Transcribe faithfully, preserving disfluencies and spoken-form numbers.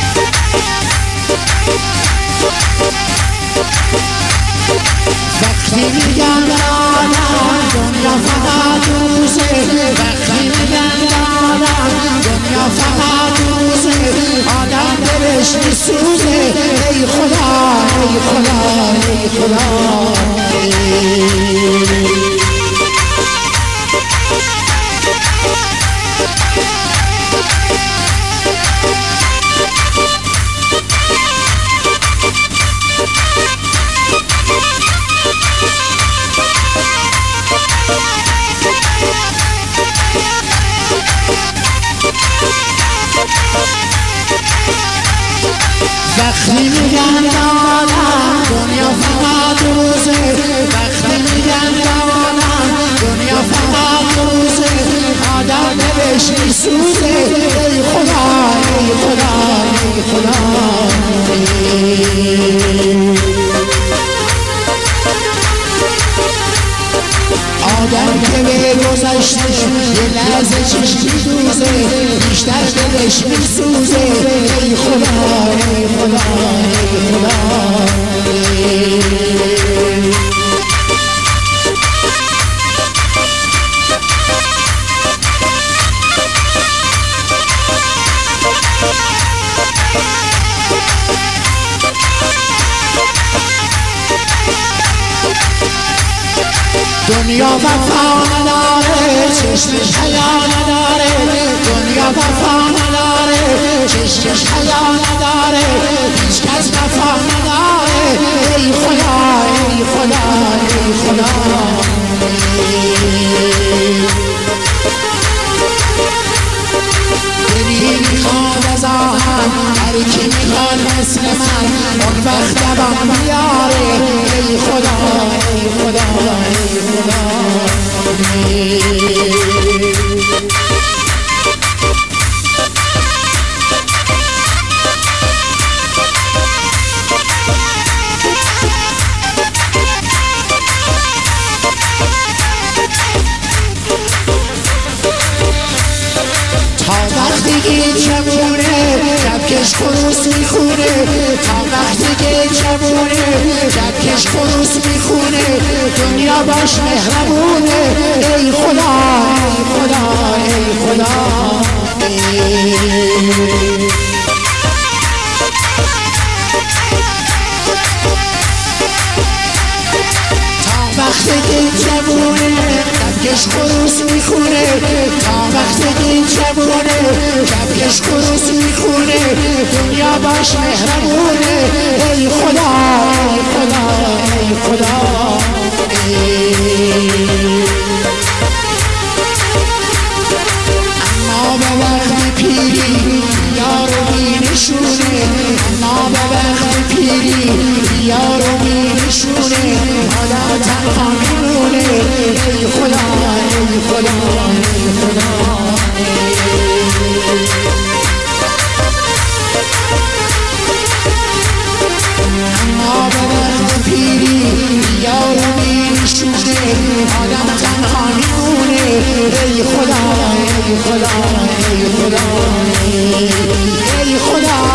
وقتی میگن دارم دنیا فقط روزه، وقتی میگن دارم دنیا فقط روزه، آدم دلش میسوزه. ای خدا ای خدا ای خدا وقتی میگن دارم دنیا فقط روزه، وقتی میگن دارم دنیا فقط روزه، آدم دلش میسوزه. ای خدا ای خدا ای خدا آدم که به گذشته یه لحظه چشم میدوزه، بیشتر دلش میسوزه. ای خدا ای خدا ای خدا دنیا وفا نداره، چشمش حیا نداره، دنیا وفا نداره، چشمش حیا نداره، هیچ کس وفا نداره. ای خدا ای خدا ای خدا دلی میخواد از آهن، هر کی میخواد مثل من اون وقت دوام بیاره. ای خدا ای خدا ای خدا وقتی که جوونه کپکش خروس میخونه، تا وقتی که جوونه کپکش خروس میخونه، دنیا باش مهربونه. ای خدا ای خدا ای خدا وقتی که جوونه کپکش خروس میخونه، تا وقتی که جوونه کپکش خروس میخونه، دنیا باش مهربونه. ای خدا ای خدا ای خدا اما به وقت پیری یارو مینشونه، اما به وقت پیری یارو مینشونه، آدم تنها میمونه. ای خدا ای خدا ای خدا اما به وقت پیری یارو مینشونه، آدم تنها میمونه. ای خدا ای خدا ای خدا ای خدا